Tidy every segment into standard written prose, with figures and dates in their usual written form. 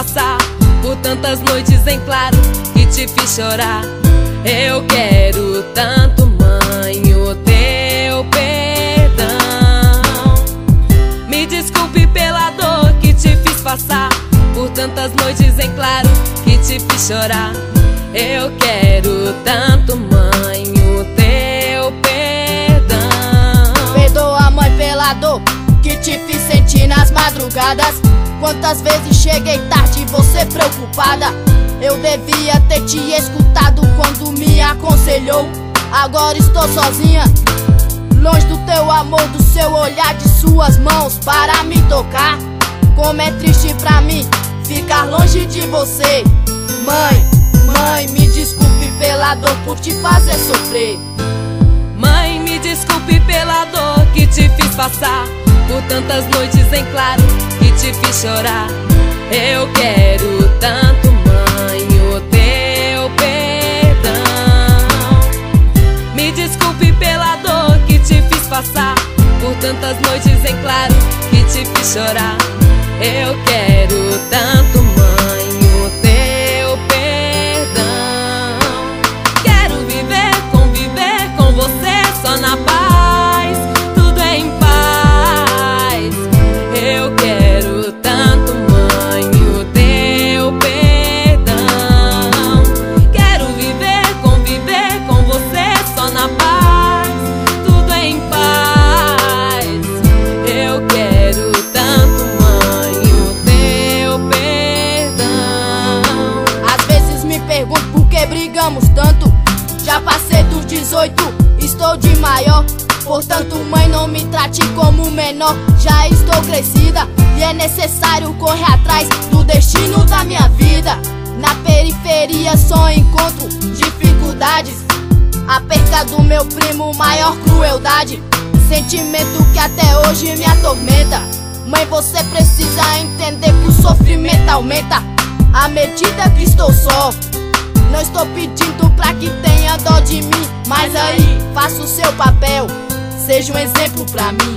passar por tantas noites em claro, que te fiz chorar. Eu quero tanto, mãe, o teu perdão. Me desculpe pela dor que te fiz passar por tantas noites em claro, que te fiz chorar. Eu quero tanto, mãe, o teu perdão. Perdoa, mãe, pela dor que te fiz sentir nas madrugadas. Quantas vezes cheguei tarde e você preocupada. Eu devia ter te escutado quando me aconselhou. Agora estou sozinha, longe do teu amor, do seu olhar, de suas mãos para me tocar. Como é triste pra mim ficar longe de você. Mãe, me desculpe pela dor por te fazer sofrer. Mãe, me desculpe pela dor que te fiz passar por tantas noites em claro, que te fiz chorar. Eu quero tanto, mãe, o teu perdão. Me desculpe pela dor que te fiz passar por tantas noites em claro, que te fiz chorar. Eu quero tanto, mãe, o teu perdão. Quero viver, conviver com você só na paz, tudo é em paz. Eu quero tanto, mãe, o teu perdão. Quero viver, conviver com você só na paz, tudo é em paz. Eu quero tanto, mãe, o teu perdão. Às vezes me pergunto por que brigamos tanto. Já passei dos 18, estou de maior. Portanto, mãe, não me trate como menor. Já estou crescida e é necessário correr atrás do destino da minha vida. Na periferia só encontro dificuldades. A perca do meu primo, maior crueldade. Sentimento que até hoje me atormenta. Mãe, você precisa entender que o sofrimento aumenta à medida que estou só. Não estou pedindo pra que tenha dó de mim, mas aí, faça o seu papel. Seja um exemplo pra mim,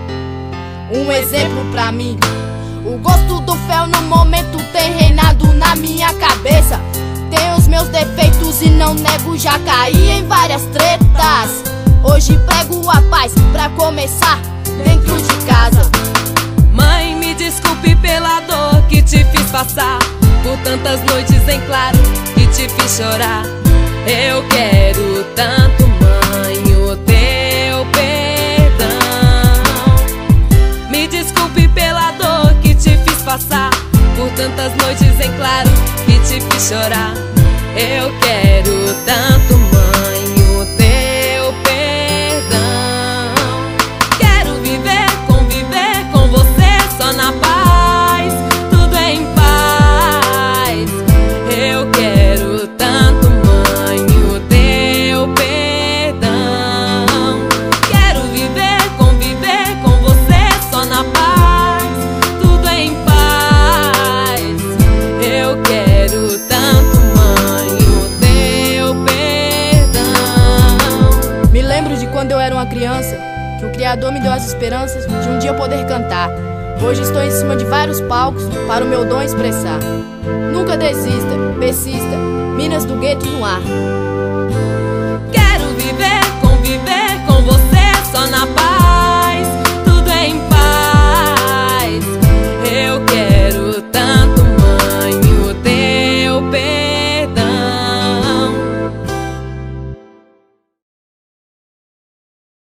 um exemplo pra mim. O gosto do fel no momento tem reinado na minha cabeça. Tenho os meus defeitos e não nego, já caí em várias tretas. Hoje prego a paz pra começar dentro de casa. Mãe, me desculpe pela dor que te fiz passar por tantas noites em claro, que te fiz chorar. Eu quero tanto, mãe, o teu perdão. Me desculpe pela dor que te fiz passar por tantas noites em claro, que te fiz chorar. Eu quero tanto, mãe, o teu perdão. Quero viver, conviver com você só na paz, tudo é em paz. Eu quero tanto, mãe, o teu perdão. Quero viver, conviver com você só na paz, tudo é em paz. Eu quero tanto, mãe, o teu perdão. Me lembro de quando eu era uma criança, que o Criador me deu as esperanças de um dia poder cantar. Hoje estou em cima de vários palcos para o meu dom expressar. Nunca desista, persista, Minas do Gueto no ar.